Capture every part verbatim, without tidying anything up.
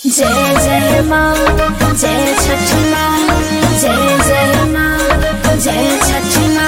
जय जय माँ जय छठ माँ जय जय माँ जय छठ माँ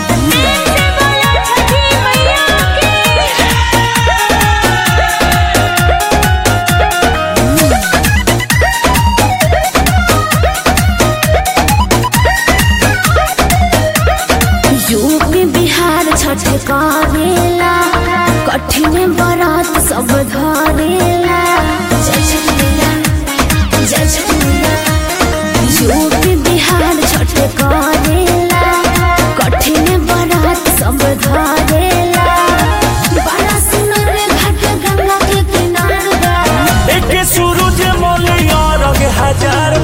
यूपी बिहार छठ करेला कठिन बरात सब धरेला जय छठ मैया जय छठ मैया। यूपी बिहार छठ करेला कठिन बरात सब धरेला बड़ा सुंदर घाट गंगा के किनारे एक सूरज मोलिया रंग हजार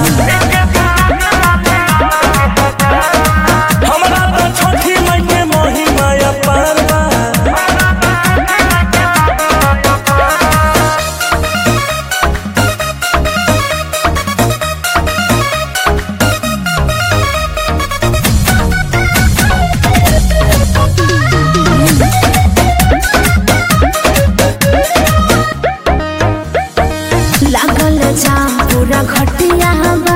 हमरा तो छठी मई के महिमा अपार बा। लागल जाम पूरा घटिया